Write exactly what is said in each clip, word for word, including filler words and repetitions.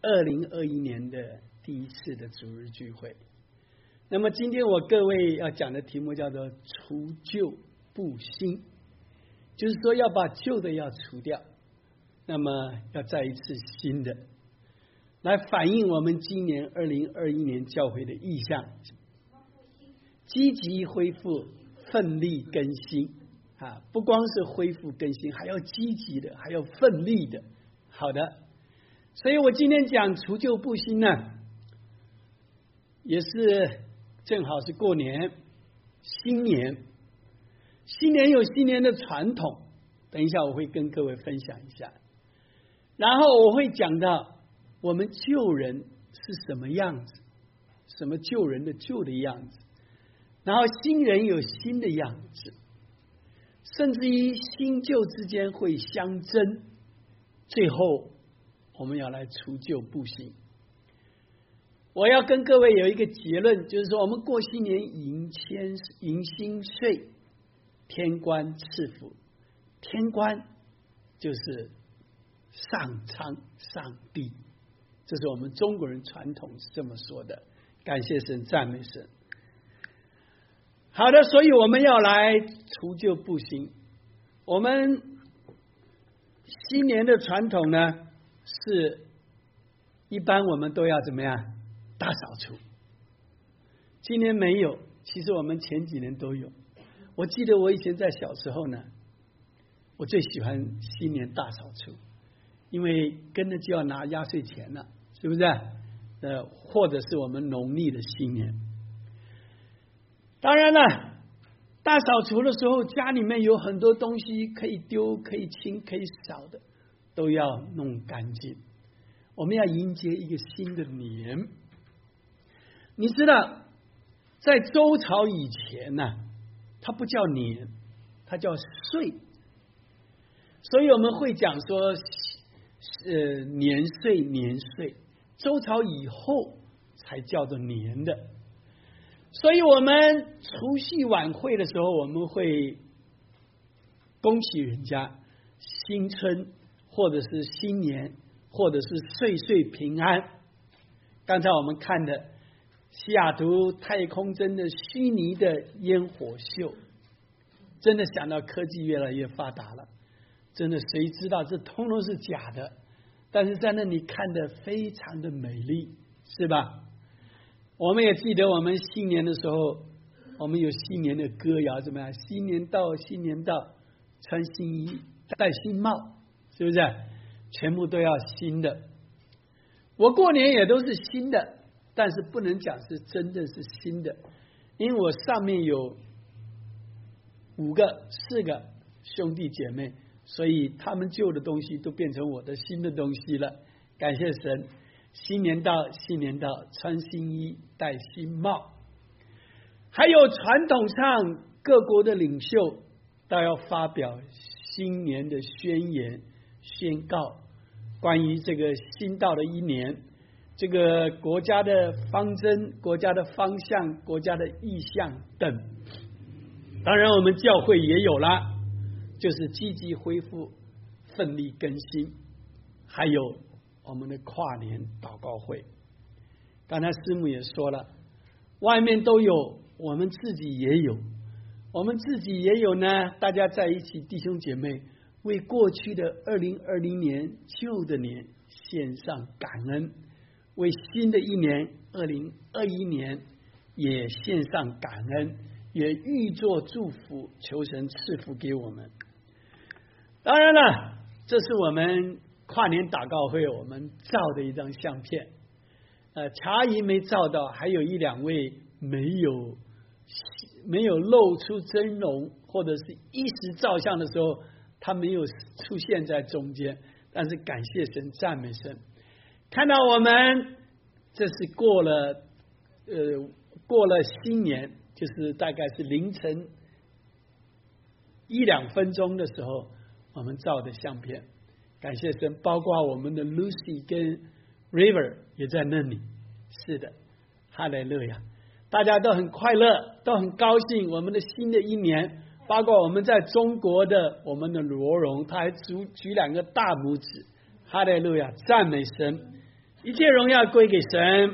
二零二一年的第一次的主日聚会。那么今天我各位要讲的题目叫做除旧布新，就是说要把旧的要除掉，那么要再一次新的，来反映我们今年二零二一年教会的意向，积极恢复，奋力更新啊！不光是恢复更新，还要积极的，还要奋力的。好的，所以我今天讲除旧布新呢，也是正好是过年，新年，新年有新年的传统，等一下我会跟各位分享一下。然后我会讲到我们旧人是什么样子，什么旧人的旧的样子，然后新人有新的样子，甚至于新旧之间会相争，最后我们要来除旧布新。我要跟各位有一个结论，就是说我们过新年迎千迎新岁，天官赐福，天官就是上苍上帝，这是我们中国人传统是这么说的，感谢神，赞美神。好的，所以我们要来除旧布新。我们新年的传统呢，是一般我们都要怎么样？大扫除。今年没有，其实我们前几年都有。我记得我以前在小时候呢，我最喜欢新年大扫除，因为跟着就要拿压岁钱了，是不是？呃，或者是我们农历的新年。当然了，大扫除的时候，家里面有很多东西可以丢、可以清、可以扫的，都要弄干净。我们要迎接一个新的年。你知道，在周朝以前呢、啊，它不叫年，它叫岁。所以我们会讲说，呃，年岁年岁。周朝以后才叫做年的。所以我们除夕晚会的时候，我们会恭喜人家新春，或者是新年，或者是岁岁平安。刚才我们看的西雅图太空针的虚拟的烟火秀，真的想到科技越来越发达了，真的谁知道这通通是假的，但是在那里看得非常的美丽，是吧？我们也记得我们新年的时候，我们有新年的歌谣，怎么样？新年到，新年到，穿新衣，戴新帽，是不是？全部都要新的。我过年也都是新的，但是不能讲是真的是新的，因为我上面有五个、四个兄弟姐妹，所以他们旧的东西都变成我的新的东西了。感谢神。新年到，新年到，穿新衣，戴新帽。还有传统上各国的领袖都要发表新年的宣言，宣告关于这个新到的一年，这个国家的方针、国家的方向、国家的意向等。当然我们教会也有了，就是积极恢复，奋力更新，还有我们的跨年祷告会。刚才师母也说了，外面都有，我们自己也有，我们自己也有呢。大家在一起，弟兄姐妹，为过去的二零二零年旧的年献上感恩，为新的一年二零二一年也献上感恩，也预作祝福，求神赐福给我们。当然了，这是我们跨年祷告会我们照的一张相片，呃，茶姨没照到，还有一两位没有没有露出真容，或者是一时照相的时候他没有出现在中间，但是感谢神，赞美神，看到我们这是过了呃过了新年，就是大概是凌晨一两分钟的时候我们照的相片。感谢神，包括我们的 Lucy 跟 River 也在那里。是的，哈利路亚，大家都很快乐，都很高兴。我们的新的一年，包括我们在中国的我们的罗荣，他还举举两个大拇指。哈利路亚，赞美神。 一切荣耀归给神。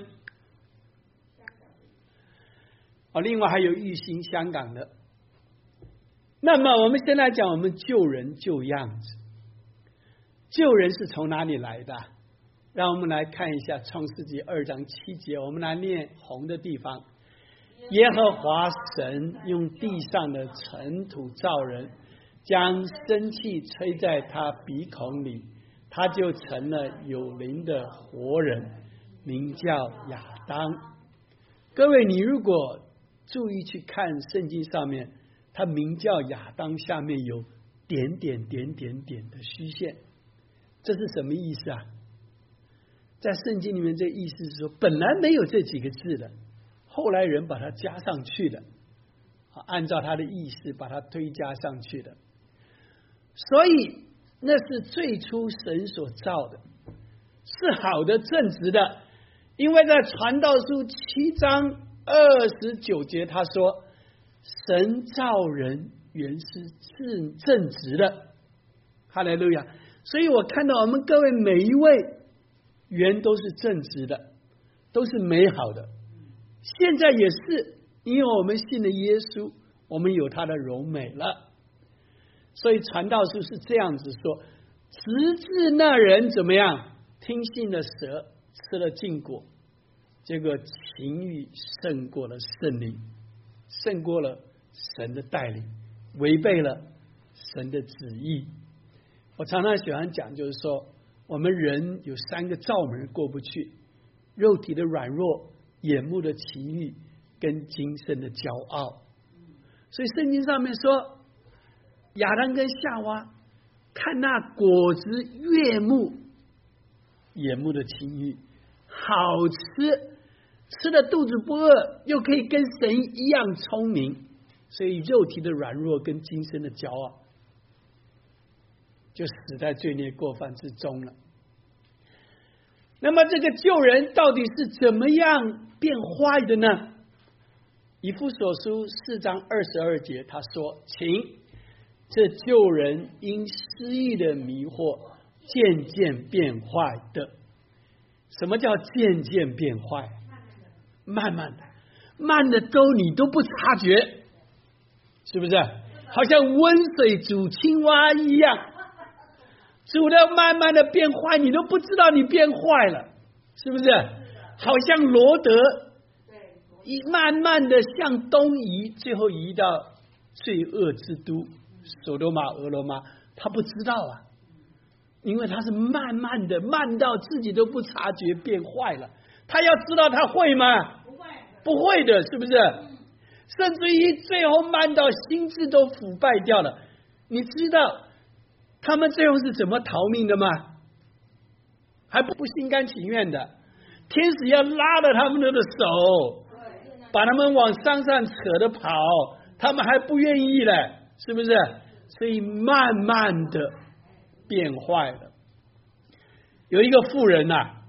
哦，另外还有玉兴香港的。那么我们先来讲我们救人救样子。救人是从哪里来的？让我们来看一下创世纪二章七节，我们来念红的地方。耶和华神用地上的尘土造人，将生气吹在他鼻孔里，他就成了有灵的活人，名叫亚当。各位，你如果注意去看圣经上面，他名叫亚当下面有点点点点点的虚线，这是什么意思啊？在圣经里面，这意思是说本来没有这几个字的，后来人把它加上去的，按照他的意思把它推加上去的。所以那是最初神所造的，是好的正直的。因为在传道书七章二十九节他说，神造人原是正正直的。哈利路亚。所以我看到我们各位每一位原都是正直的，都是美好的。现在也是，因为我们信了耶稣，我们有他的荣美了。所以传道书是这样子说，直至那人怎么样？听信了蛇，吃了禁果，结果情欲胜过了圣灵，胜过了神的带领，违背了神的旨意。我常常喜欢讲，就是说我们人有三个罩门过不去：肉体的软弱、眼目的情欲跟今生的骄傲。所以圣经上面说，亚当跟夏娃看那果子悦目，眼目的情欲好吃，吃了肚子不饿，又可以跟神一样聪明。所以肉体的软弱跟今生的骄傲就死在罪孽过犯之中了。那么这个救人到底是怎么样变坏的呢？以弗所书四章二十二节他说，请这救人因私欲的迷惑渐渐变坏的。什么叫渐渐变坏？慢慢的，慢的都你都不察觉，是不是？好像温水煮青蛙一样，煮的慢慢的变坏，你都不知道你变坏了，是不是？好像罗德一慢慢的向东移，最后移到罪恶之都索多玛俄罗玛，他不知道啊，因为他是慢慢的，慢到自己都不察觉变坏了。他要知道他会吗？不会，不会的，是不是？甚至于最后慢到心智都腐败掉了。你知道他们最后是怎么逃命的吗？还不心甘情愿的，天使要拉着他们的手，把他们往山上扯着跑，他们还不愿意了，是不是？所以慢慢的变坏了。有一个妇人啊，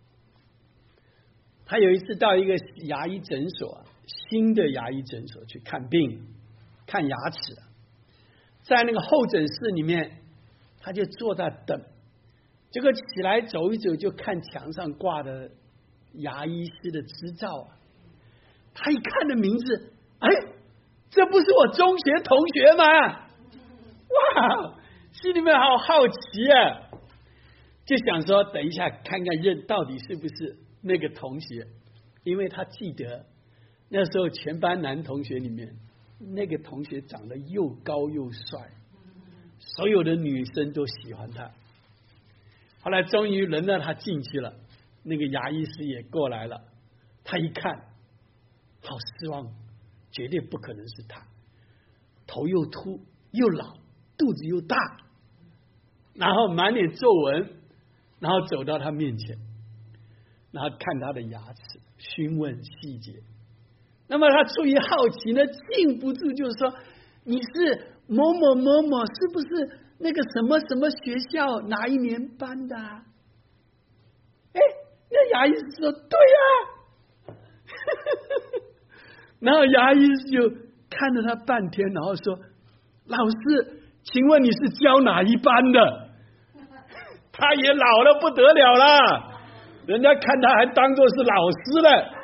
他有一次到一个牙医诊所，新的牙医诊所去看病，看牙齿，在那个候诊室里面，他就坐在等，结果起来走一走，就看墙上挂的牙医师的执照啊，他一看的名字，哎，这不是我中学同学吗？哇，心里面好好奇啊，就想说等一下看看认到底是不是那个同学，因为他记得那时候全班男同学里面，那个同学长得又高又帅，所有的女生都喜欢他。后来终于轮到他进去了，那个牙医师也过来了，他一看，好失望，绝对不可能是他，头又秃又老，肚子又大，然后满脸皱纹，然后走到他面前，然后看他的牙齿，询问细节。那么他出于好奇呢，禁不住就是说，你是某某某某，是不是那个什么什么学校哪一年班的啊？哎，那牙医师说对呀、啊。然后牙医师就看了他半天，然后说，老师请问你是教哪一班的？他也老了不得了了， 人家看他还当作是老师了。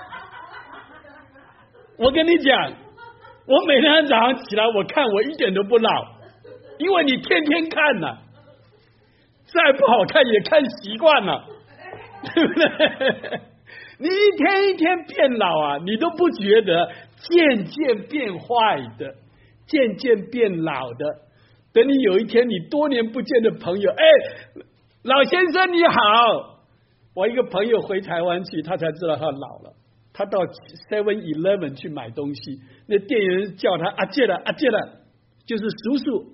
我跟你讲，我每天早上起来，我看我一点都不老，因为你天天看呐、啊，再不好看也看习惯了，对不对？你一天一天变老啊，你都不觉得，渐渐变坏的，渐渐变老的。等你有一天，你多年不见的朋友，哎，老先生你好，我一个朋友回台湾去，他才知道他老了。他到 seven eleven 去买东西，那店员叫他阿姐了，阿姐了，就是叔叔。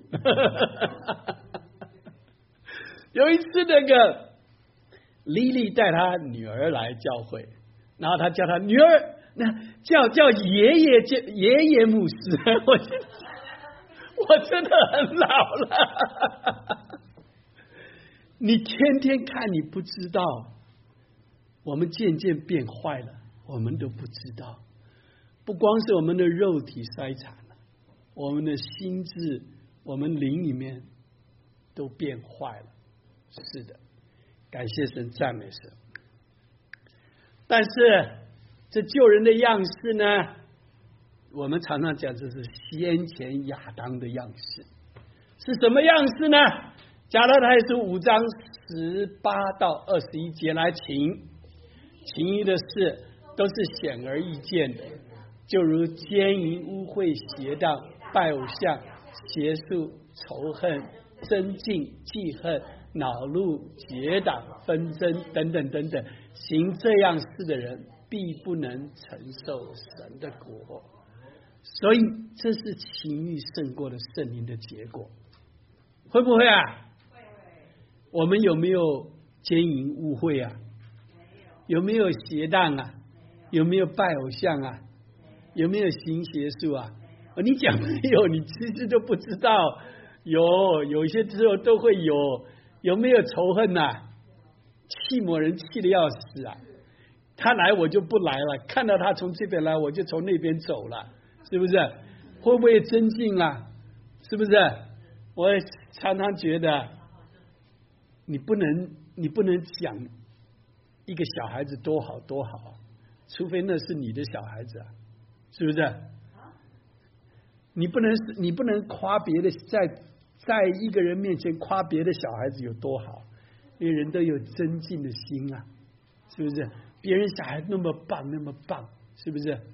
有一次，那个莉莉带她女儿来教会，然后他叫她女儿，那叫叫爷爷叫爷爷牧师，我我真的很老了。你天天看，你不知道，我们渐渐变坏了。我们都不知道，不光是我们的肉体衰残了，我们的心智、我们灵里面都变坏了。是的，感谢神，赞美神。但是这救人的样式呢，我们常常讲这是先前亚当的样式，是什么样式呢？加拉太书五章十八到二十一节来请，其余的事都是显而易见的，就如奸淫、污秽、邪荡、拜偶像、邪术、仇恨、争竞、记恨、恼怒、结党、纷争等等等等，行这样事的人必不能承受神的国。所以这是情欲胜过了圣灵的结果，会不会啊？我们有没有奸淫污秽啊？有没有邪荡啊？有没有拜偶像啊？有没有行邪术啊？你讲没有，你其实都不知道。有，有些时候都会有。有没有仇恨啊？气某人气得要死啊！他来我就不来了，看到他从这边来我就从那边走了，是不是？会不会增进啊？是不是？我常常觉得，你不能，你不能讲一个小孩子多好多好，除非那是你的小孩子啊，是不是？你不能，你不能夸别的，在在一个人面前夸别的小孩子有多好，因为人都有增进的心啊，是不是？别人小孩那么棒，那么棒，是不是？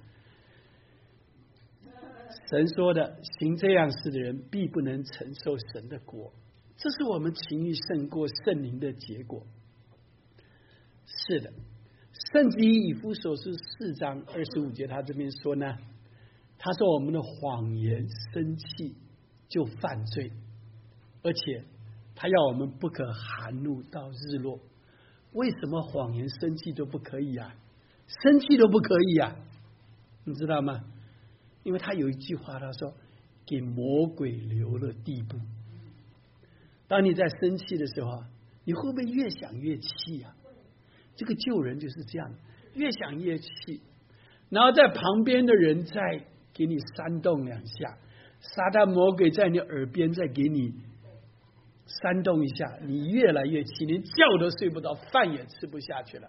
神说的，行这样事的人必不能承受神的国，这是我们情欲胜过圣灵的结果。是的，圣经以弗所书四章二十五节，他这边说呢，他说我们的谎言生气就犯罪，而且他要我们不可含怒到日落。为什么谎言生气都不可以啊？生气都不可以啊？你知道吗？因为他有一句话，他说给魔鬼留了地步。当你在生气的时候，你会不会越想越气啊？这个救人就是这样，越想越气，然后在旁边的人再给你煽动两下，撒旦魔鬼在你耳边再给你煽动一下，你越来越气，连觉都睡不着，饭也吃不下去了。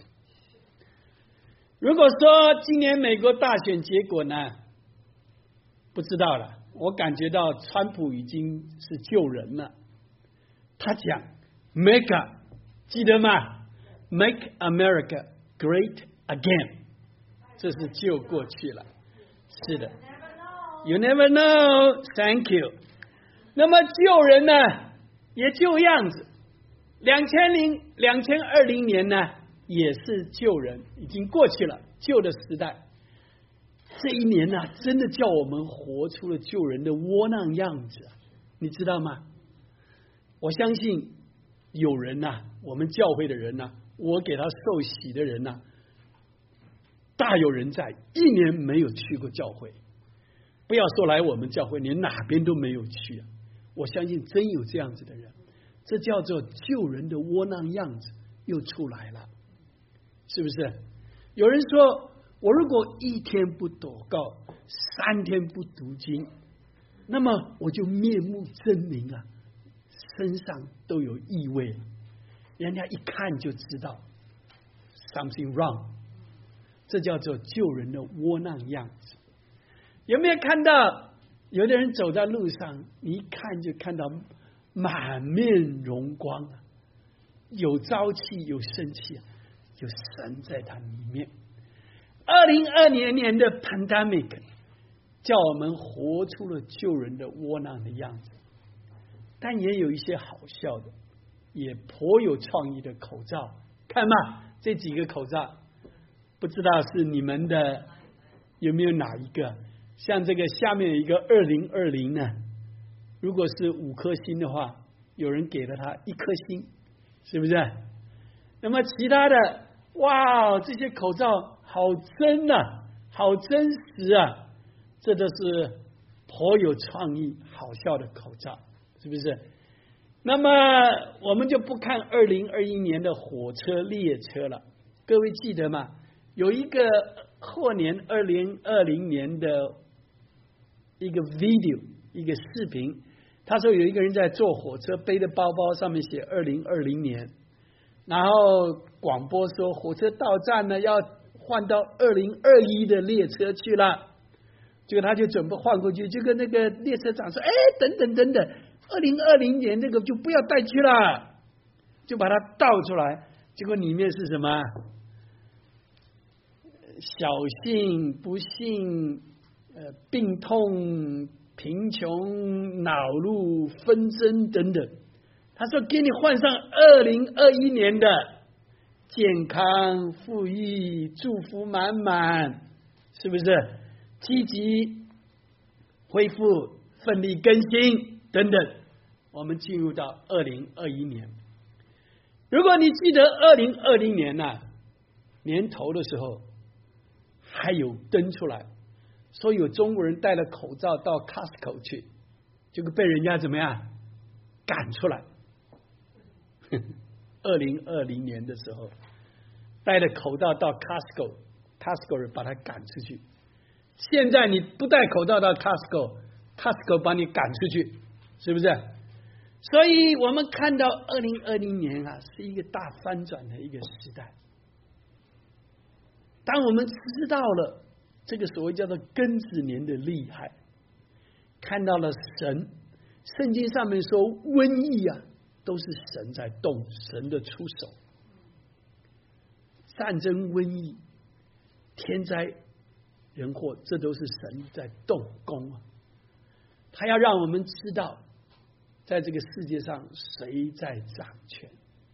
如果说今年美国大选结果呢，不知道了，我感觉到川普已经是救人了。他讲 Make， 记得吗？ Make America Great Again， 这是救过去了。是的 You never know， Thank you。 那么救人呢也救样子，两千零两千二零年呢也是救人，已经过去了旧的时代。这一年呢、啊，真的叫我们活出了救人的窝囊样子，你知道吗？我相信有人呐、啊，我们教会的人呐、啊，我给他受洗的人呐、啊，大有人在，一年没有去过教会，不要说来我们教会，连哪边都没有去啊。我相信真有这样子的人，这叫做救人的窝囊样子又出来了，是不是？有人说，我如果一天不祷告，三天不读经，那么我就面目狰狞啊，身上都有异味了，人家一看就知道 something wrong， 这叫做救人的窝囊样子。有没有看到有的人走在路上，你一看就看到满面荣光啊，有朝气有生气，有神在他里面。二零二零年的 pandemic 叫我们活出了救人的窝囊的样子，但也有一些好笑的，也颇有创意的口罩。看嘛，这几个口罩不知道是你们的有没有哪一个？像这个下面有一个二零二零呢，如果是五颗星的话，有人给了他一颗星，是不是？那么其他的，哇，这些口罩好真啊，好真实啊，这都是颇有创意、好笑的口罩，是不是？那么我们就不看二零二一年的火车列车了，各位记得吗？有一个后年二零二零年的一个 video 一个视频，他说有一个人在坐火车，背着包包，上面写二零二零年，然后广播说火车到站呢，要换到二零二一的列车去了。结果他就准备换过去，就跟那个列车长说：“哎，等等等等，二零二零年这个就不要带去了，就把它倒出来。”结果里面是什么？小幸、不幸、呃，病痛、贫穷、恼怒、纷争等等。他说：“给你换上二零二一年的健康、富裕、祝福满满，是不是？积极恢复、奋力更新等等。”我们进入到二零二一年。如果你记得二零二零年呐、啊、年头的时候，还有登出来说有中国人戴了口罩到 Costco 去，结果被人家怎么样赶出来。二零二零年的时候，戴了口罩到 Costco， Costco 人把他赶出去。现在你不戴口罩到 Costco， Costco 把你赶出去，是不是？所以我们看到二零二零年啊，是一个大翻转的一个时代。当我们知道了这个所谓叫做庚子年的厉害，看到了神，圣经上面说瘟疫啊都是神在动，神的出手，战争、瘟疫、天灾人祸，这都是神在动工啊。他要让我们知道，在这个世界上谁在掌权。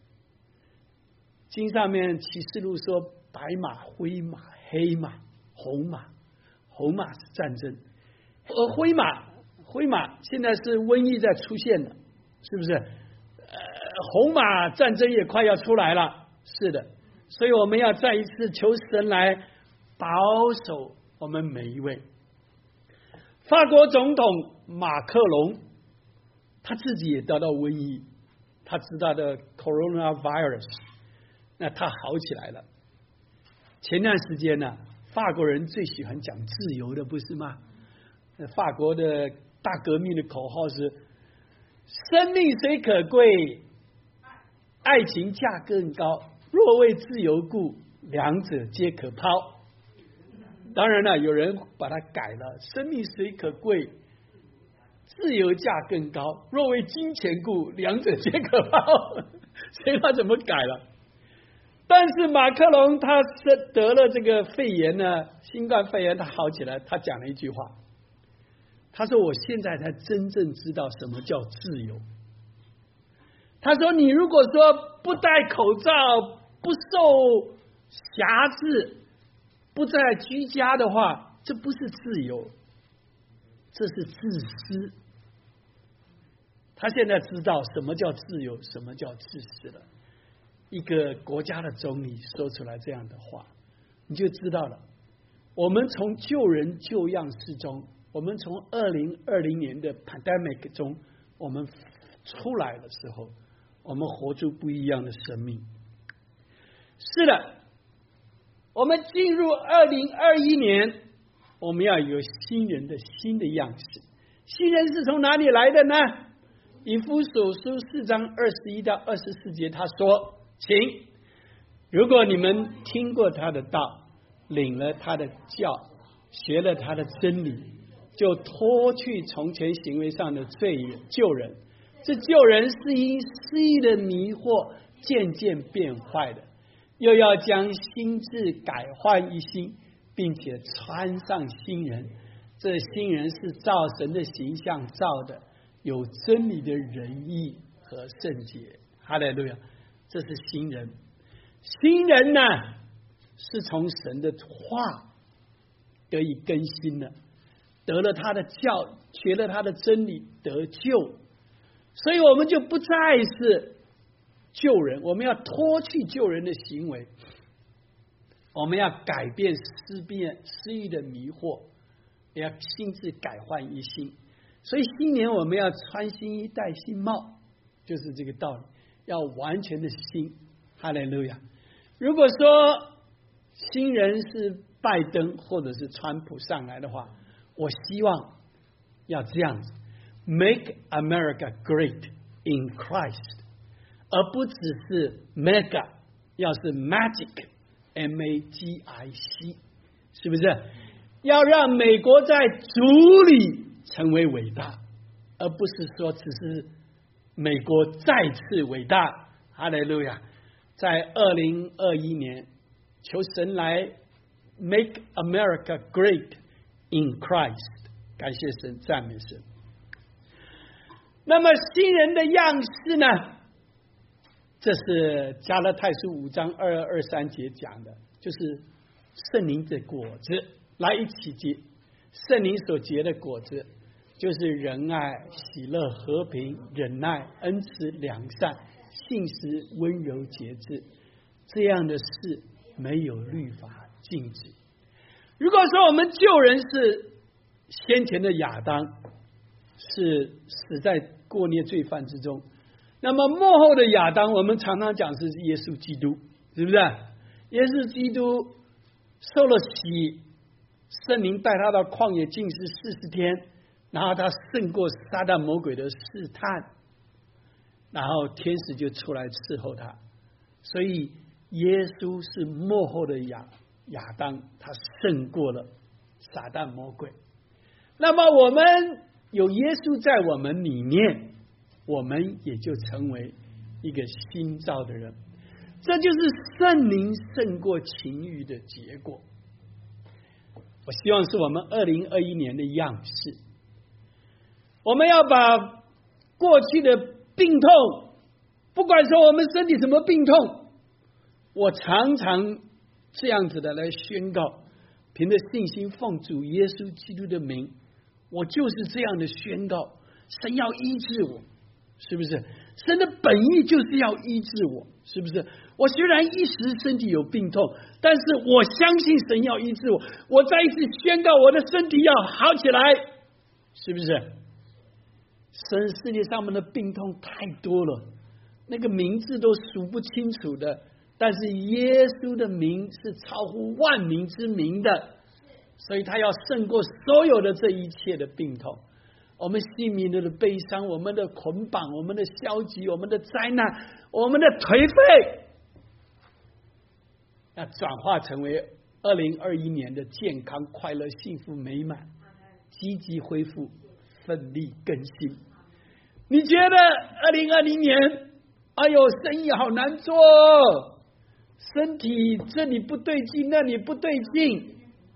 经上面启示录说，白马、灰马、黑马、红马，红马是战争，而灰马，灰马现在是瘟疫在出现了，是不是？呃，红马战争也快要出来了，是的，所以我们要再一次求神来保守我们每一位。法国总统马克龙，他自己也得到瘟疫，他知道的 coronavirus， 那他好起来了。前段时间呢、啊，法国人最喜欢讲自由的，不是吗？法国的大革命的口号是：生命虽可贵，爱情价更高。若为自由故，两者皆可抛。当然了，有人把它改了：生命虽可贵，自由价更高。若为金钱故，两者皆可抛。所以他怎么改了？但是马克龙他是得了这个肺炎呢，新冠肺炎他好起来，他讲了一句话，他说：“我现在才真正知道什么叫自由。”他说：“你如果说不戴口罩、不受辖制、不在居家的话，这不是自由，这是自私。”他现在知道什么叫自由，什么叫自私了。一个国家的总理说出来这样的话，你就知道了。我们从救人救样式中，我们从二零二零年的 pandemic 中，我们出来的时候，我们活出不一样的生命。是的，我们进入二零二一年，我们要有新人的新的样式。新人是从哪里来的呢？以弗所书四章二十一到二十四节，他说：“请如果你们听过他的道，领了他的教，学了他的真理，就脱去从前行为上的罪救人。这救人是因私意的迷惑渐渐变坏的，又要将心智改换一新，并且穿上新人。这新人是照神的形象造的，有真理的仁义和圣洁。哈利路亚！这是新人。新人呢，是从神的话得以更新了，得了他的教，学了他的真理，得救。所以我们就不再是救人，我们要脱去救人的行为，我们要改变思辨私欲的迷惑，也要心智改换一新。所以新年我们要穿新衣戴新帽，就是这个道理，要完全的新。哈利路亚！如果说新人是拜登或者是川普上来的话，我希望要这样子 ，Make America Great in Christ， 而不只是 Mega， 要是 Magic，M A G I C， 是不是？要让美国在主里成为伟大，而不是说只是美国再次伟大。哈利路亚！在二零二一年，求神来 Make America Great in Christ， 感谢神，赞美神。那么新人的样式呢？这是加拉太书五章二二二三节讲的，就是圣灵的果子，来一起结。圣灵所结的果子，就是仁爱、喜乐、和平、忍耐、恩慈、良善、信实、温柔、节制。这样的事没有律法禁止。如果说我们救人是先前的亚当，是死在过孽罪犯之中，那么末后的亚当，我们常常讲是耶稣基督，是不是？耶稣基督受了洗，圣灵带他到旷野禁食四十天，然后他胜过撒旦魔鬼的试探，然后天使就出来伺候他。所以耶稣是末后的亚亚当，他胜过了撒旦魔鬼。那么我们有耶稣在我们里面，我们也就成为一个新造的人。这就是圣灵胜过情欲的结果。我希望是我们二零二一年的样式。我们要把过去的病痛，不管说我们身体什么病痛，我常常这样子的来宣告，凭着信心奉主耶稣基督的名，我就是这样的宣告。神要医治我，是不是？神的本意就是要医治我，是不是？我虽然一时身体有病痛，但是我相信神要医治我。我再一次宣告，我的身体要好起来，是不是？神世界上面的病痛太多了，那个名字都数不清楚的，但是耶稣的名是超乎万名之名的，所以他要胜过所有的这一切的病痛。我们心里的悲伤，我们的捆绑，我们的消极，我们的灾难，我们的颓废，要转化成为二零二一年的健康、快乐、幸福、美满、积极恢复、奋力更新。你觉得二零二零年，哎呦，生意好难做，身体这里不对劲，那里不对劲，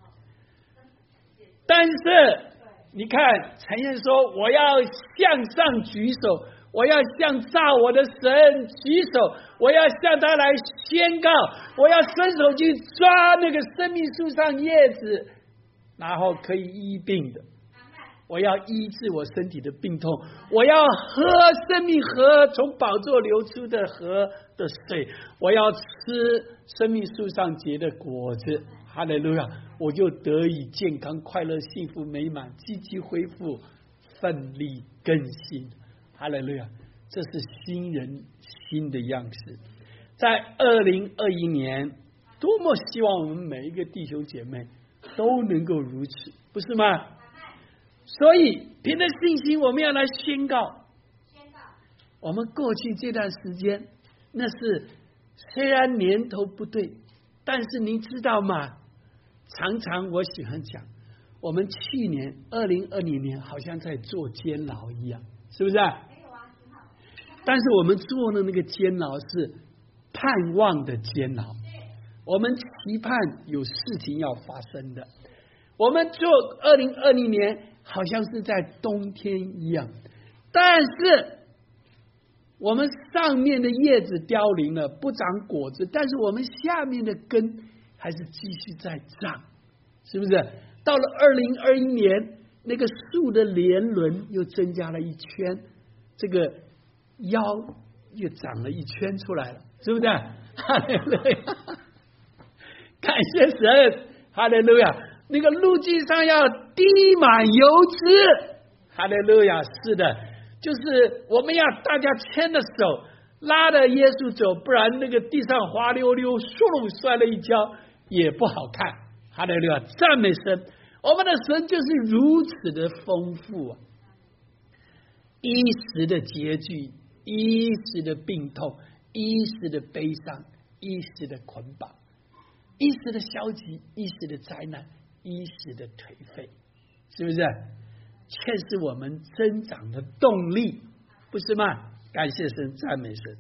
但是你看陈燕说，我要向上举手，我要向造我的神举手，我要向他来宣告，我要伸手去抓那个生命树上叶子，然后可以医病的，我要医治我身体的病痛，我要喝生命河从宝座流出的河的水，我要吃生命树上结的果子。哈利路亚！我就得以健康、快乐、幸福、美满、积极恢复、奋力更新。哈利路亚！这是新人新的样式。在二零二一年，多么希望我们每一个弟兄姐妹都能够如此，不是吗？所以凭着信心，我们要来宣告。宣告。我们过去这段时间，那是虽然年头不对，但是您知道吗？常常我喜欢讲，我们去年二零二零年好像在做监牢一样，是不是？但是我们做的那个监牢是盼望的监牢，我们期盼有事情要发生的。我们做二零二零年好像是在冬天一样，但是我们上面的叶子凋零了，不长果子，但是我们下面的根还是继续在长，是不是？到了二零二一年，那个树的年轮又增加了一圈，这个腰又长了一圈出来了，是不是？哈利路亚！感谢神，哈利路亚！那个路径上要滴满油脂，哈利路亚！是的，就是我们要大家牵着手，拉着耶稣走，不然那个地上滑溜溜，嗖摔了一跤也不好看。哈利路亚！赞美神！我们的神就是如此的丰富啊！一时的拮据，一时的病痛，一时的悲伤，一时的捆绑，一时的消极，一时的灾难，一时的颓废，是不是？却是我们增长的动力，不是吗？感谢神，赞美神。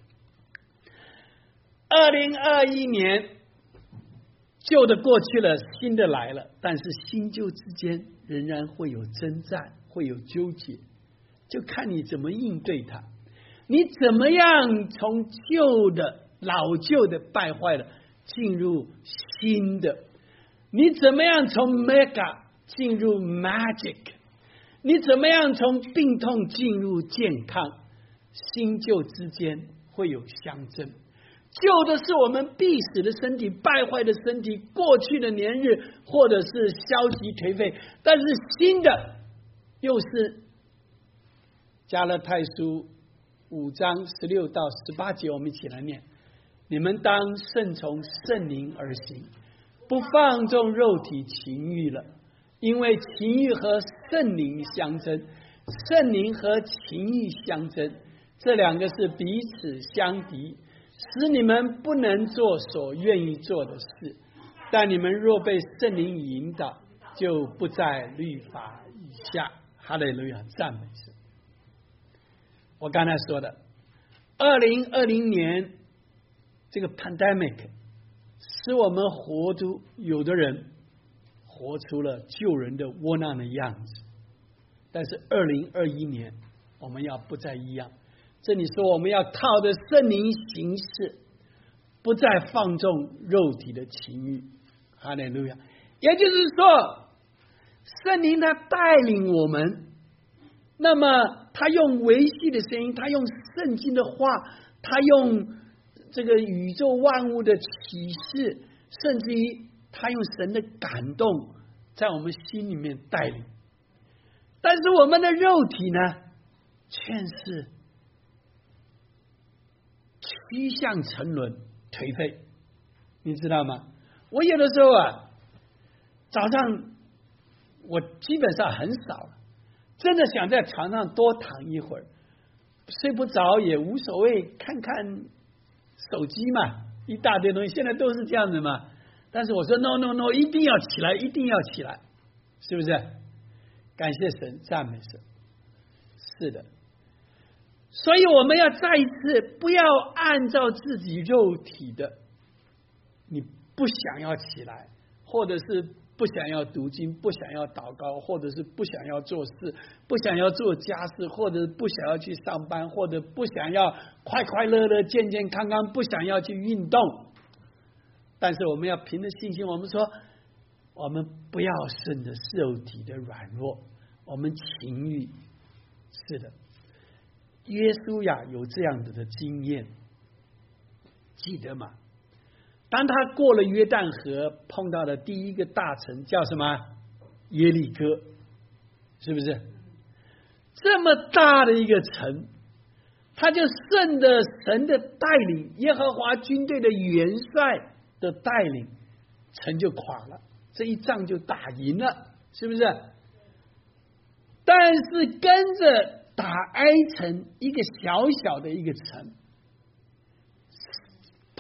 二零二一年旧的过去了，新的来了，但是新旧之间仍然会有征战，会有纠结，就看你怎么应对它。你怎么样从旧的老旧的败坏了进入新的？你怎么样从 mega 进入 magic？ 你怎么样从病痛进入健康？新旧之间会有相争。旧的是我们必死的身体，败坏的身体，过去的年日，或者是消极颓废，但是新的又是加拉太书五章十六到十八节，我们一起来念：你们当顺从圣灵而行，不放纵肉体情欲了，因为情欲和圣灵相争，圣灵和情欲相争，这两个是彼此相敌，使你们不能做所愿意做的事。但你们若被圣灵引导，就不在律法以下。哈利路亚，赞美神！我刚才说的二零二零年这个 pandemic 使我们活出，有的人活出了救人的窝囊的样子，但是二零二一年我们要不再一样。这里说我们要靠着圣灵行事，不再放纵肉体的情欲。哈利路亚！也就是说，圣灵他带领我们，那么他用维系的声音，他用圣经的话，他用这个宇宙万物的启示，甚至于他用神的感动在我们心里面带领。但是我们的肉体呢，却是趋向沉沦颓废，你知道吗？我有的时候啊，早上我基本上很少了，真的想在床上多躺一会儿，睡不着也无所谓，看看手机嘛，一大堆东西，现在都是这样子嘛。但是我说 no no no， 一定要起来，一定要起来，是不是？感谢神，赞美神。是的，所以我们要再一次不要按照自己肉体的，你不想要起来，或者是不想要读经，不想要祷告，或者是不想要做事，不想要做家事，或者是不想要去上班，或者不想要快快乐乐健健康康，不想要去运动。但是我们要凭着信心，我们说我们不要顺着肉体的软弱，我们情欲。是的，耶稣呀有这样子的经验，记得吗？当他过了约旦河，碰到的第一个大城叫什么？耶利哥，是不是？这么大的一个城，他就顺着神的带领，耶和华军队的元帅的带领，城就垮了，这一仗就打赢了，是不是？但是跟着打埃城，一个小小的一个城，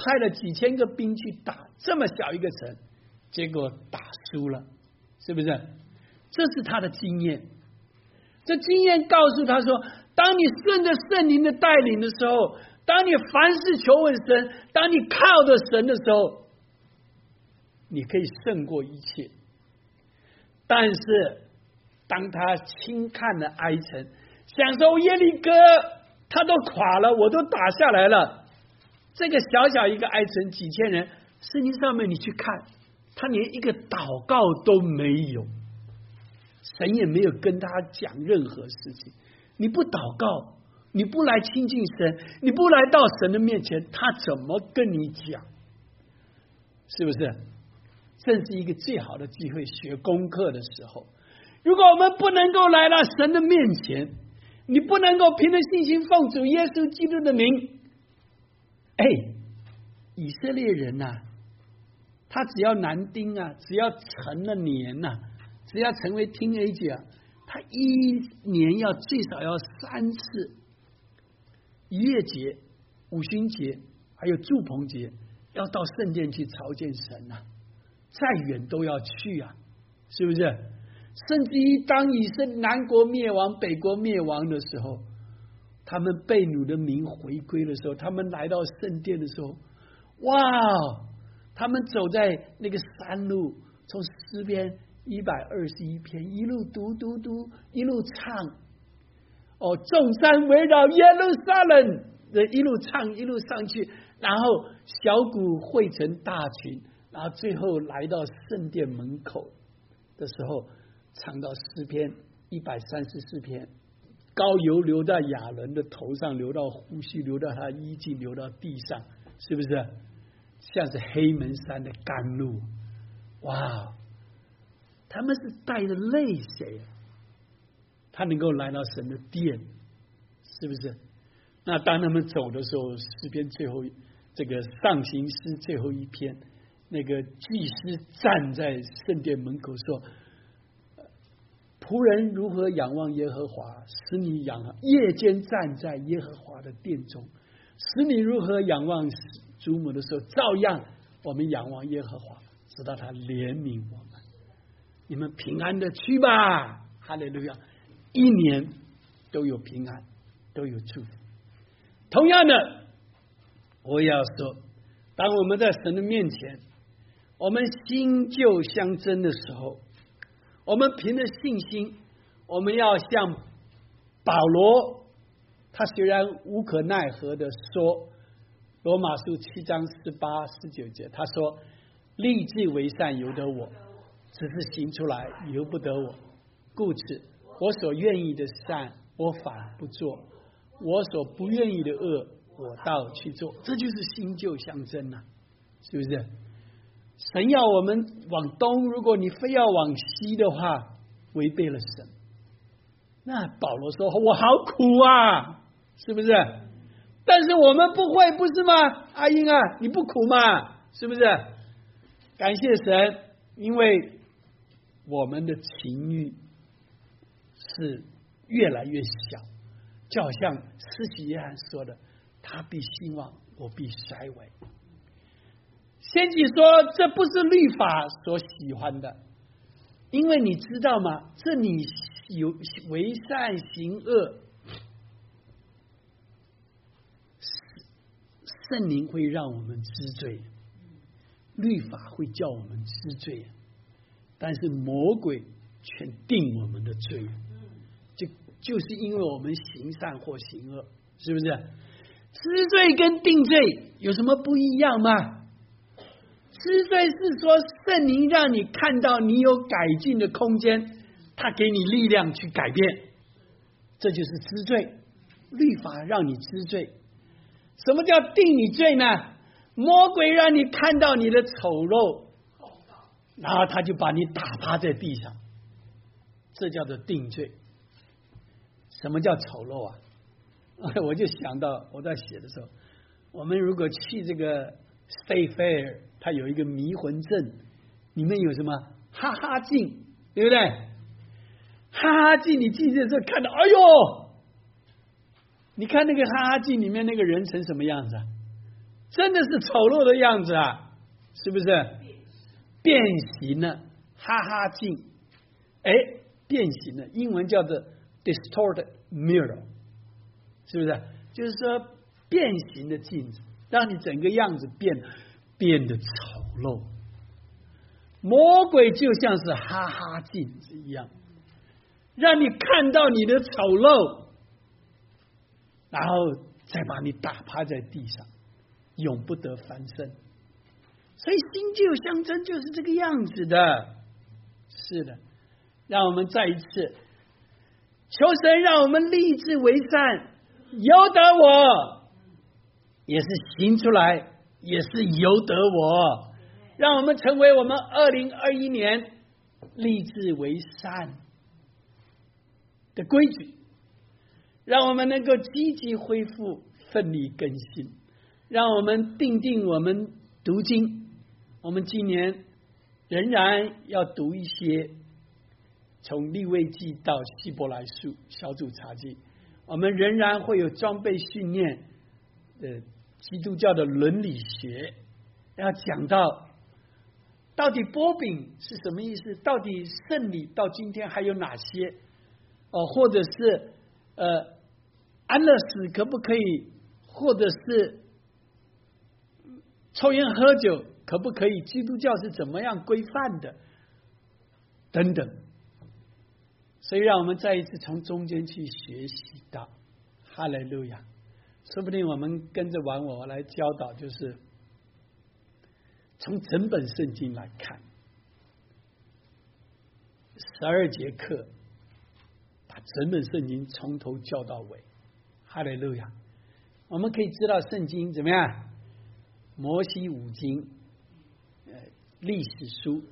派了几千个兵去打这么小一个城，结果打输了，是不是？这是他的经验。这经验告诉他说，当你顺着圣灵的带领的时候，当你凡事求问神，当你靠着神的时候，你可以胜过一切。但是当他轻看了哀城，想说耶利哥他都垮了，我都打下来了，这个小小一个哀城几千人，圣经上面你去看，他连一个祷告都没有，神也没有跟他讲任何事情。你不祷告，你不来亲近神，你不来到神的面前，他怎么跟你讲？是不是？正是一个最好的机会，学功课的时候。如果我们不能够来到神的面前，你不能够凭着信心奉主耶稣基督的名，哎，以色列人呐、啊，他只要男丁啊，只要成了年呐、啊，只要成为 teenager 啊，他一年要最少要三次逾越节、五旬节，还有住棚节，要到圣殿去朝见神呐、啊，再远都要去啊，是不是？甚至于当以色列南国灭亡、北国灭亡的时候，他们被掳的民回归的时候，他们来到圣殿的时候，哇！他们走在那个山路，从诗篇一百二十一篇一路读读读，一路唱。哦，众山围绕耶路撒冷的一路唱，一路上去，然后小鼓汇成大群，然后最后来到圣殿门口的时候，唱到诗篇一百三十四篇，膏油流在亚伦的头上，流到胡须，流到他衣襟，流到地上，是不是？像是黑门山的甘露，哇！他们是带着泪水，他能够来到神的殿，是不是？那当他们走的时候，诗篇最后这个上行诗最后一篇，那个祭司站在圣殿门口说：“仆人如何仰望耶和华，使你仰望；夜间站在耶和华的殿中，使你如何仰望主母的时候，照样我们仰望耶和华，直到他怜悯我们。你们平安的去吧，哈利路亚！一年都有平安，都有祝福。同样的，我也要说，当我们在神的面前，我们新旧相争的时候，我们凭着信心，我们要像保罗，他虽然无可奈何的说，罗马书七章十八十九节，他说：“立志为善由得我，只是行出来由不得我。故此，我所愿意的善，我反不做；我所不愿意的恶，我倒去做。”这就是新旧相争啊，是不是？神要我们往东，如果你非要往西的话，违背了神。那保罗说：“我好苦啊，是不是？”但是我们不会，不是吗？阿英啊，你不苦吗？是不是？感谢神，因为我们的情欲是越来越小，就好像施洗约翰说的：“他必兴旺，我必衰微。”先知说，这不是律法所喜欢的，因为你知道吗？这你有为善行恶，圣灵会让我们知罪，律法会叫我们知罪，但是魔鬼却定我们的罪，就就是因为我们行善或行恶，是不是？知罪跟定罪有什么不一样吗？知罪是说圣灵让你看到你有改进的空间，他给你力量去改变，这就是知罪。律法让你知罪。什么叫定你罪呢？魔鬼让你看到你的丑陋，然后他就把你打趴在地上，这叫做定罪。什么叫丑陋啊？我就想到我在写的时候，我们如果去这个 State Fair， 它有一个迷魂阵，里面有什么哈哈镜，对不对？哈哈镜你进去的时候看到，哎呦，你看那个哈哈镜里面那个人成什么样子啊？ 真的是丑陋的样子啊，是不是？变形了，哈哈镜，哎，变形了，英文叫做 distorted mirror， 是不是？就是说变形的镜子，让你整个样子变变得丑陋。魔鬼就像是哈哈镜子一样，让你看到你的丑陋，然后再把你打趴在地上，永不得翻身。所以新旧相争就是这个样子的。是的，让我们再一次求神让我们立志为善，由得我，也是行出来，也是由得我，让我们成为我们二零二一年立志为善的规矩，让我们能够积极恢复奋力更新，让我们定定我们读经。我们今年仍然要读一些从利未记到希伯来书小组查经，我们仍然会有装备训练的基督教的伦理学，要讲到到底波饼是什么意思，到底圣礼到今天还有哪些，哦，或者是呃安乐死可不可以，或者是抽烟喝酒可不可以，基督教是怎么样规范的等等。所以让我们再一次从中间去学习到，哈利路亚。说不定我们跟着玩我来教导，就是从整本圣经来看，十二节课把整本圣经从头教到尾，哈利路亚。我们可以知道圣经怎么样，摩西五经、呃历史书、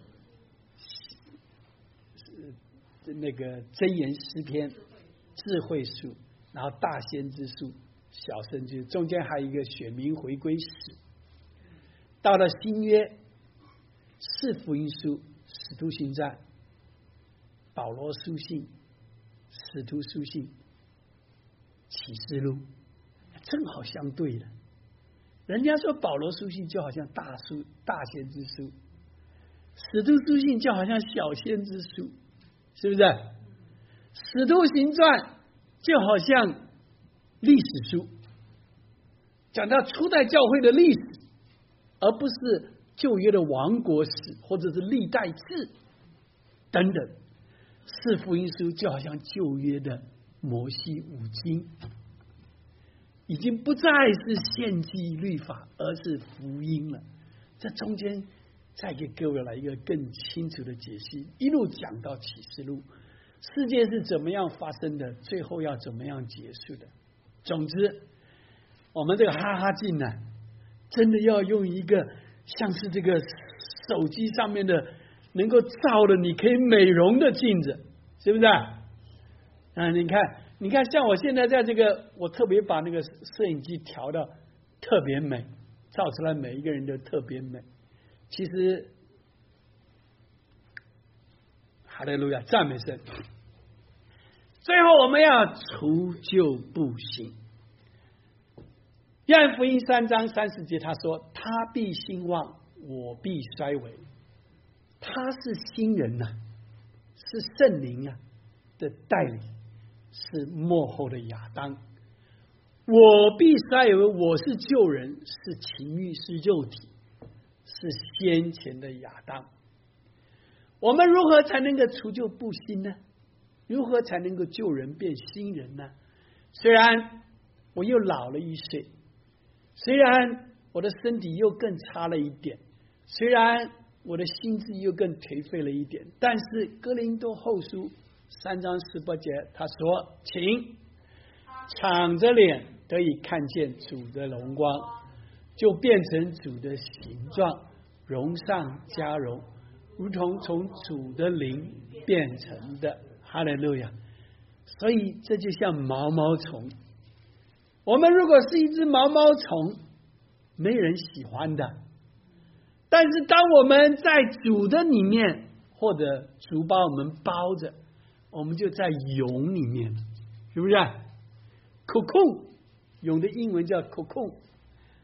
那个箴言诗篇、智慧书，然后大先知书、小圣经，中间还有一个选民回归史。到了新约，四福音书、使徒行传、保罗书信、使徒书信、启示录，正好相对的。人家说保罗书信就好像大书大先知书，使徒书信就好像小先知书，是不是？使徒行传就好像历史书，讲到初代教会的历史，而不是旧约的王国史或者是历代志等等。四福音书就好像旧约的摩西五经，已经不再是献祭律法，而是福音了。这中间再给各位来一个更清楚的解析，一路讲到启示录，世界是怎么样发生的，最后要怎么样结束的。总之，我们这个哈哈镜呢，真的要用一个像是这个手机上面的能够照了你可以美容的镜子，是不是啊？啊，你看你看像我现在在这个，我特别把那个摄影机调到特别美，照出来每一个人都特别美。其实哈利路亚，赞美神。最后我们要除旧布新。约翰福音三章三十节他说，他必兴旺，我必衰微。他是新人啊，是圣灵啊的代理，是末后的亚当。我必衰微，我是旧人，是情欲，是肉体，是先前的亚当。我们如何才能够除旧布新呢？如何才能够救人变新人呢？虽然我又老了一岁，虽然我的身体又更差了一点，虽然我的心智又更颓废了一点，但是哥林多后书三章十八节他说，请敞着脸得以看见主的荣光，就变成主的形状，荣上加荣，如同从主的灵变成的。哈利路亚！所以这就像毛毛虫，我们如果是一只毛毛虫，没人喜欢的。但是当我们在主的里面，或者主把我们包着，我们就在蛹里面，是不是？cocoon， 蛹的英文叫 cocoon。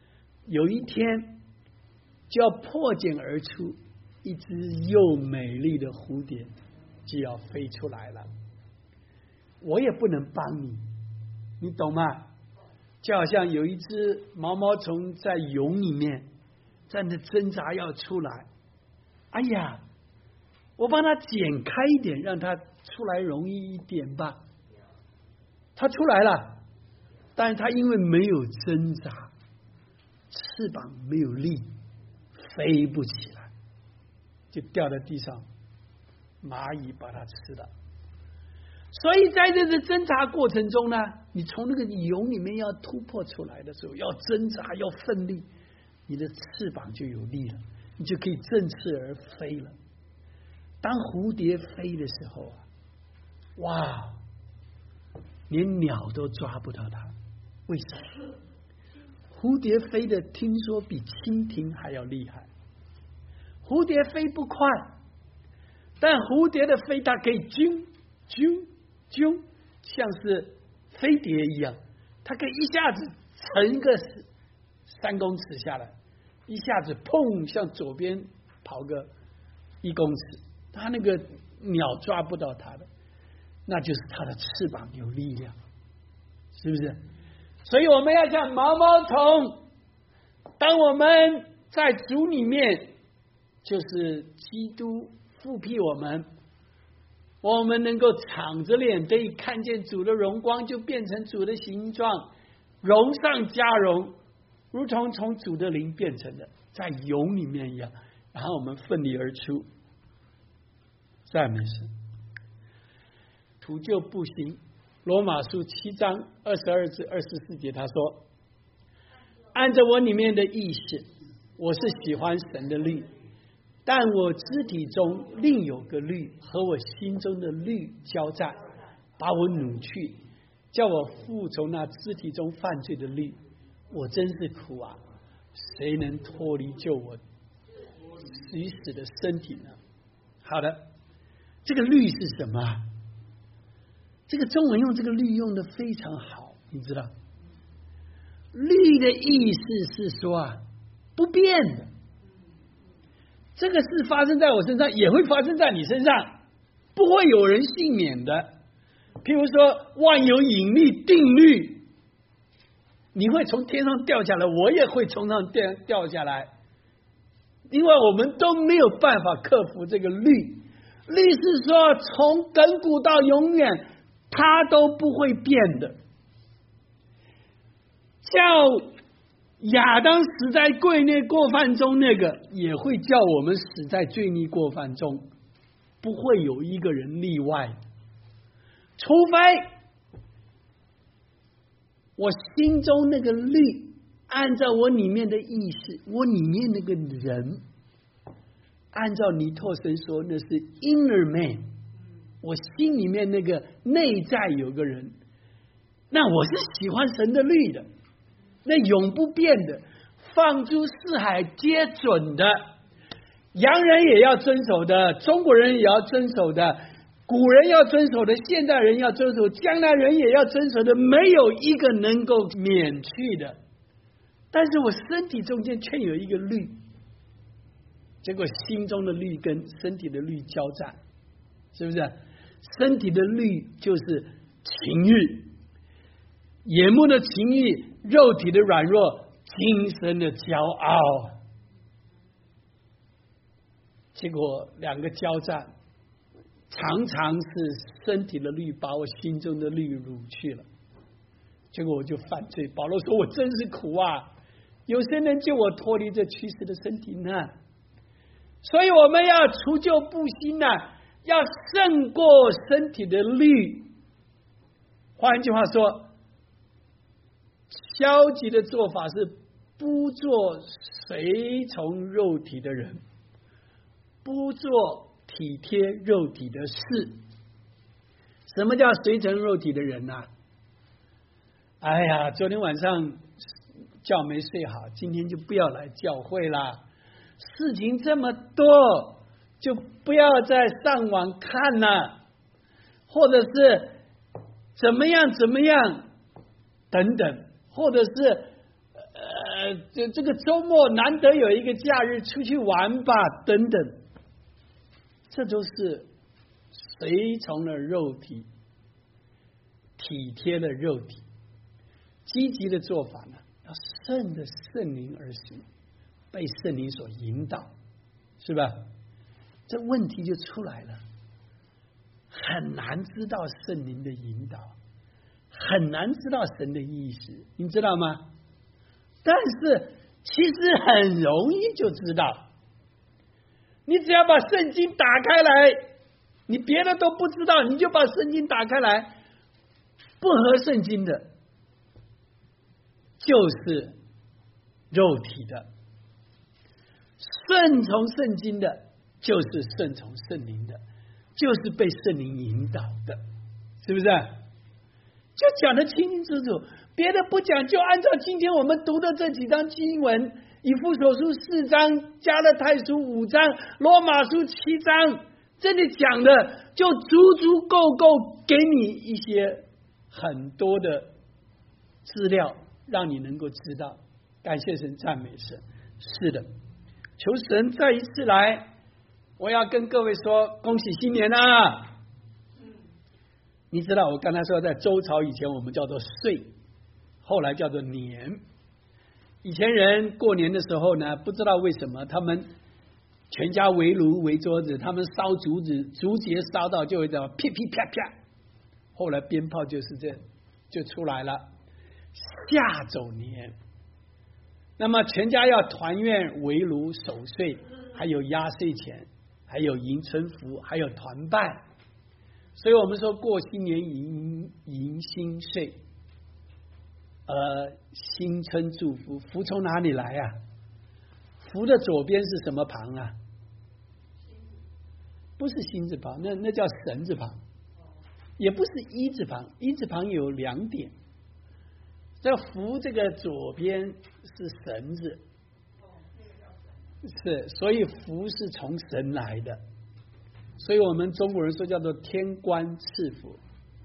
有一天就要破茧而出，一只又美丽的蝴蝶就要飞出来了。我也不能帮你，你懂吗？就好像有一只毛毛虫在蛹里面在那挣扎要出来，哎呀，我帮它剪开一点，让它出来容易一点吧。它出来了，但是它因为没有挣扎，翅膀没有力，飞不起来，就掉在地上，蚂蚁把它吃了。所以在这个挣扎过程中呢，你从那个蛹里面要突破出来的时候，要挣扎，要奋力，你的翅膀就有力了，你就可以振翅而飞了。当蝴蝶飞的时候啊，哇，连鸟都抓不到它。为什么？蝴蝶飞的听说比蜻蜓还要厉害。蝴蝶飞不快，但蝴蝶的飞它可以啾啾啾，像是飞碟一样，它可以一下子沉个三公尺下来，一下子砰向左边跑个一公尺，它那个鸟抓不到它的，那就是它的翅膀有力量，是不是？所以我们要像毛毛虫，当我们在主里面，就是基督复辟我们，我们能够敞着脸可以看见主的荣光，就变成主的形状，荣上加荣，如同从主的灵变成的，在蛹里面一样，然后我们奋力而出。赞美神。图就不行。罗马书七章二十二至二十四节，他说：按照我里面的意识，我是喜欢神的律，但我肢体中另有个律和我心中的律交战，把我掳去，叫我服从那肢体中犯罪的律。我真是苦啊！谁能脱离救我虚死的身体呢？好的，这个律是什么？这个中文用这个律用的非常好，你知道，律的意思是说啊，不变的。这个事发生在我身上，也会发生在你身上，不会有人幸免的。譬如说，万有引力定律，你会从天上掉下来，我也会从上掉掉下来，因为我们都没有办法克服这个律。律是说，从亘古到永远，它都不会变的。叫亚当死在罪孽过犯中，那个也会叫我们死在罪孽过犯中，不会有一个人例外，除非我心中那个律按照我里面的意识，我里面那个人，按照尼托生说，那是 inner man， 我心里面那个内在有个人，那我是喜欢神的律的，那永不变的，放诸四海皆准的，洋人也要遵守的，中国人也要遵守的，古人要遵守的，现代人要遵守，将来人也要遵守的，没有一个能够免去的。但是我身体中间却有一个律，结果心中的律跟身体的律交战，是不是？身体的律就是情欲，眼目的情欲，肉体的软弱，精神的骄傲，结果两个交战，常常是身体的律把我心中的律掳去了，结果我就犯罪。保罗说：“我真是苦啊！有谁能救我脱离这驱使的身体呢？”所以我们要除旧布新呢、啊，要胜过身体的律。换句话说，消极的做法是不做随从肉体的人，不做体贴肉体的事。什么叫随从肉体的人呢、啊？哎呀，昨天晚上觉没睡好，今天就不要来教会啦。事情这么多，就不要再上网看了，或者是怎么样怎么样等等，或者是呃呃，这这个周末难得有一个假日，出去玩吧，等等，这都是随从了肉体，体贴了肉体。积极的做法呢，要顺着圣灵而行，被圣灵所引导，是吧？这问题就出来了，很难知道圣灵的引导，很难知道神的意思，你知道吗？但是其实很容易就知道，你只要把圣经打开来，你别的都不知道，你就把圣经打开来，不合圣经的就是肉体的，顺从圣经的就是顺从圣灵的，就是被圣灵引导的，是不是？就讲得清清楚楚，别的不讲，就按照今天我们读的这几章经文，以弗所书四章，加拉太书五章，罗马书七章，这里讲的就足足够够给你一些很多的资料，让你能够知道。感谢神，赞美神。是的，求神再一次来，我要跟各位说，恭喜新年啊！你知道我刚才说，在周朝以前我们叫做岁，后来叫做年。以前人过年的时候呢，不知道为什么他们全家围炉围桌子，他们烧竹子，竹节烧到就会这样噼噼啪啪，后来鞭炮就是这就出来了。下走年，那么全家要团圆围炉守岁，还有压岁钱，还有迎春福，还有团拜。所以我们说过新年迎迎新岁，呃，新春祝福，福从哪里来啊？福的左边是什么旁啊？不是心字旁，那那叫神字旁，也不是一字旁，一字旁有两点。这福这个左边是神字，是，所以福是从神来的。所以我们中国人说叫做天官赐福，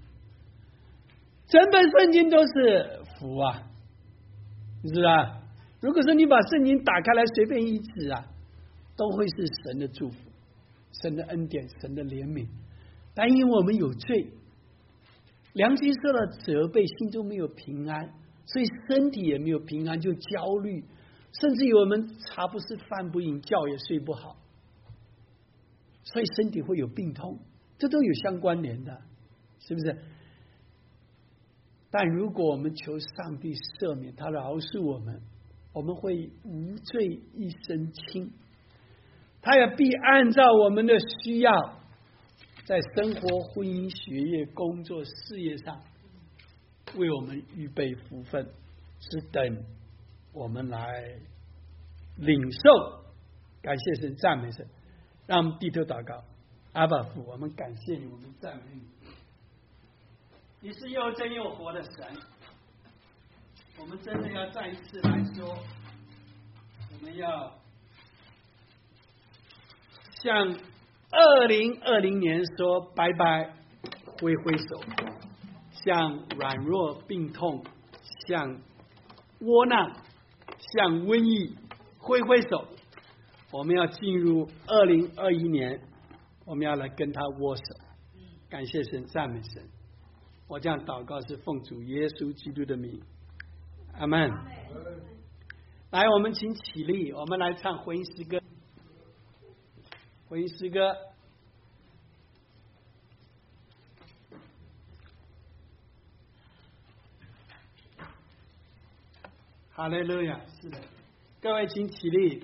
整本圣经都是福啊，你知道？如果说你把圣经打开来随便一指啊，都会是神的祝福，神的恩典，神的怜悯。但因为我们有罪，良心受到责备，心中没有平安，所以身体也没有平安，就焦虑，甚至于我们茶不思饭不饮，觉也睡不好，所以身体会有病痛，这都有相关联的，是不是？但如果我们求上帝赦免，他饶恕我们，我们会无罪一身轻。他也必按照我们的需要，在生活、婚姻、学业、工作、事业上为我们预备福分，只等我们来领受。感谢神，赞美神。让我们低头祷告。阿爸父，我们感谢你，我们赞美你，你是又真又活的神。我们真的要再一次来说，我们要向二零二零年说拜拜，挥挥手，向软弱病痛，向窝囊，向瘟疫挥挥手。我们要进入二零二一年，我们要来跟他握手。感谢神，赞美神。我这样祷告是奉主耶稣基督的名，阿们。来，我们请起立，我们来唱回应诗歌。回应诗歌。哈利路亚，是的，各位请起立。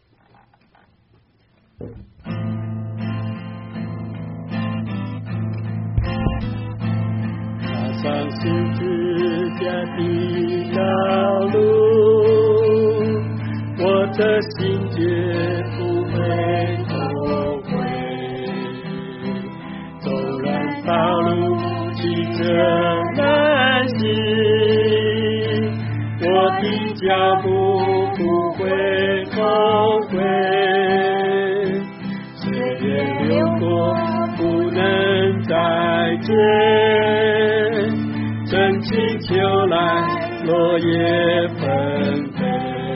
踏上十字架的道路，我的心绝不会后悔。纵然道路曲折难行，我的脚步不会后悔。岁月流过，不能再追。春去秋来，落叶纷飞。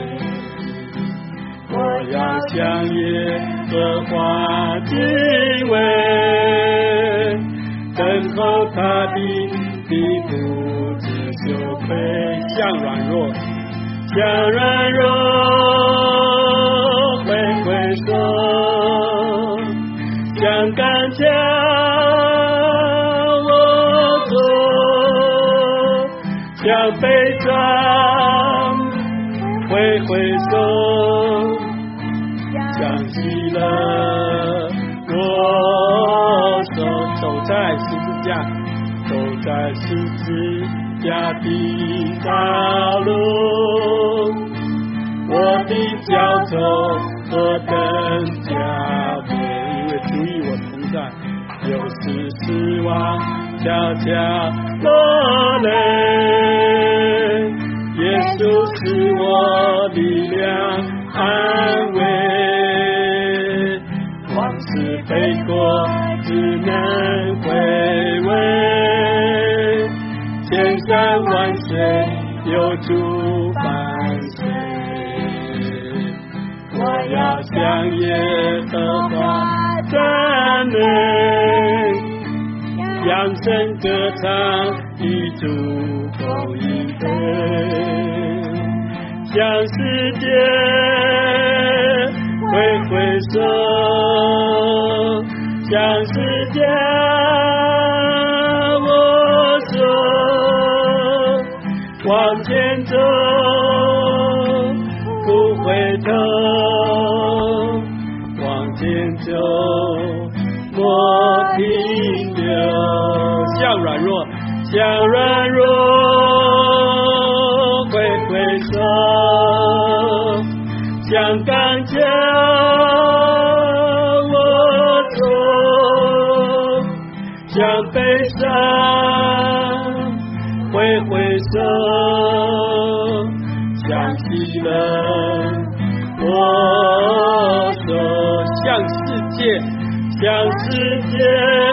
和华敬畏，等候他的地步之羞愧， 向软弱， 向软弱挥挥手，向刚强我走，向悲伤挥挥手，向喜乐我手， 走在十字架， 走在十字架的道路，我的脚走何等加倍， 因为主与我同在， 有时失望悄悄落泪，耶稣是我力量安慰，往事飞过只能回味，千山万水有主伴随，我要向耶和华赞美，扬声歌唱与主共一杯，向世界挥挥手，向世界握手，往前走不回头，往前走莫停留， 向软弱， 向软弱挥挥手，向刚强我走，向悲伤挥挥手，向喜乐握手， 向世界， 向世界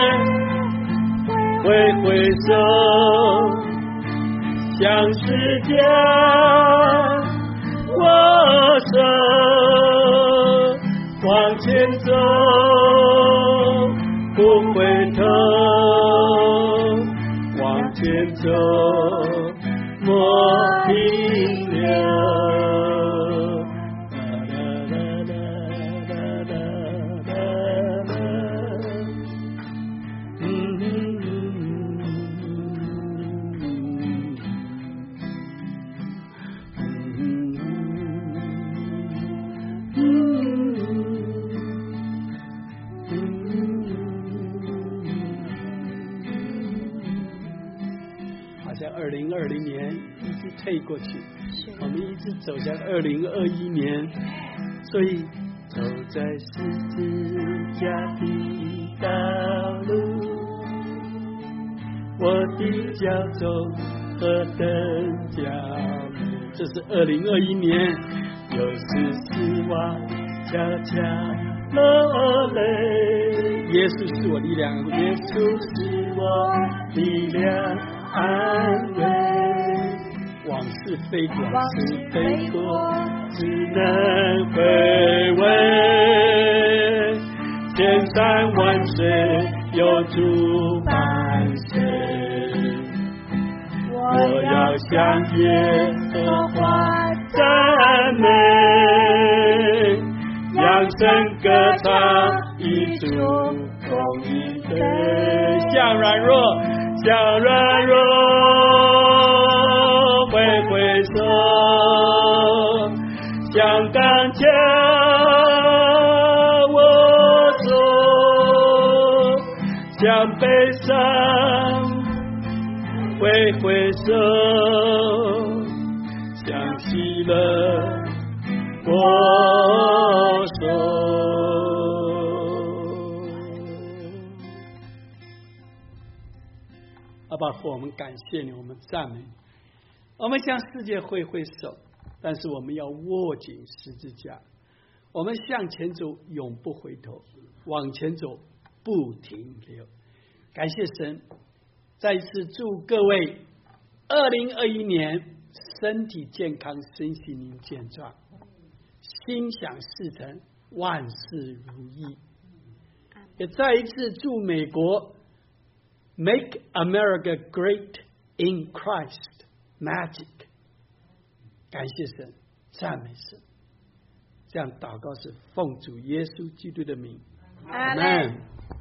挥挥手，向世界握手，往前走不回头，往前走莫停留。 二零二零年一直退过去，我们一直走向二零二一年，所以走在十字架的道路，我的脚走何等加美， 这是二零二一年， 有时失望悄悄落泪， 耶稣是我力量， 耶稣是我力量安慰， 往事飞过， 往事飞过只能回味，千山万水有主伴随，我要向耶和华赞美，扬声歌唱与主共一杯， 向软弱， 向软弱挥挥手，向刚强握手，向悲伤挥挥手，向喜乐握手。 阿爸父，我们感谢你，我们赞美你，我们向世界挥挥手，但是我们要握紧十字架，我们向前走，永不回头，往前走不停留。感谢神，再一次祝各位二零二一年身体健康，身心灵健壮，心想事成， 万事如意。也再一次祝美国 Make America Great in Christ Magic。 感谢神，赞美神。这样祷告是奉主耶稣基督的名， 阿们。